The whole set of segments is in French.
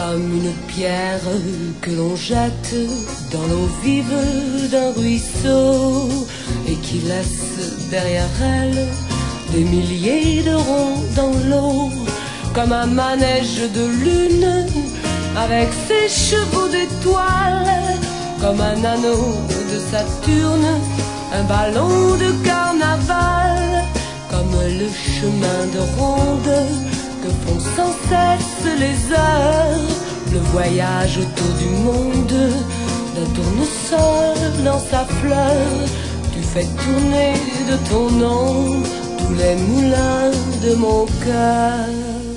comme une pierre que l'on jette dans l'eau vive d'un ruisseau et qui laisse derrière elle des milliers de ronds dans l'eau, comme un manège de lune avec ses chevaux d'étoiles, comme un anneau de Saturne, un ballon de carnaval, comme le chemin de ronde que font sans cesse les heures, le voyage autour du monde d'un tournesol dans sa fleur. Tu fais tourner de ton nom tous les moulins de mon cœur,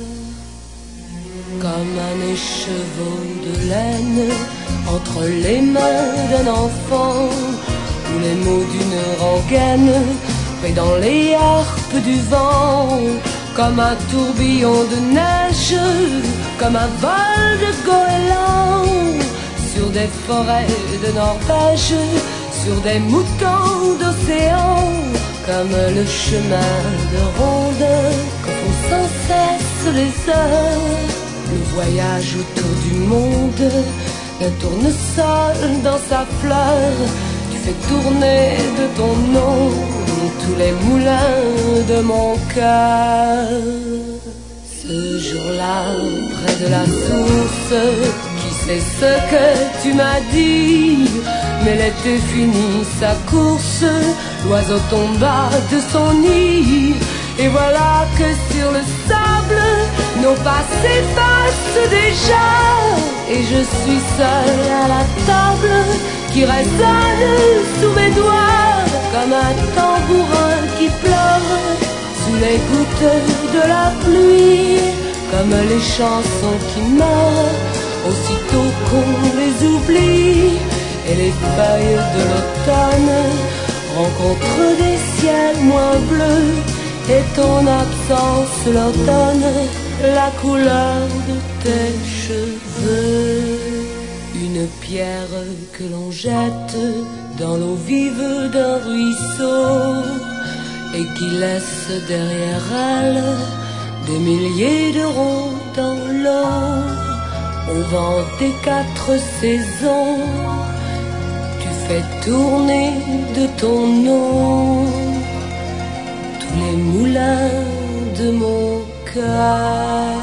comme un écheveau de laine entre les mains d'un enfant, ou les mots d'une rengaine faits dans les harpes du vent, comme un tourbillon de neige, comme un vol de goéland sur des forêts de Norvège, sur des moutons d'océan, comme le chemin de ronde que font sans cesse les heures, le voyage autour du monde d'un tournesol dans sa fleur. Tu fais tourner de ton nom tous les moulins de mon cœur. Ce jour-là, près de la source, qui sait ce que tu m'as dit, mais l'été finit sa course, l'oiseau tomba de son nid, et voilà que sur le sable, nos pas s'effacent déjà, et je suis seule à la table qui résonne sous mes doigts comme un tambourin qui pleure sous les gouttes de la pluie, comme les chansons qui meurent aussitôt qu'on les oublie, et les feuilles de l'automne rencontrent des ciels moins bleus, et ton absence leur donne la couleur de tes cheveux. Une pierre que l'on jette dans l'eau vive d'un ruisseau et qui laisse derrière elle des milliers de ronds dans l'eau. Au vent des quatre saisons, tu fais tourner de ton nom tous les moulins de mon cœur.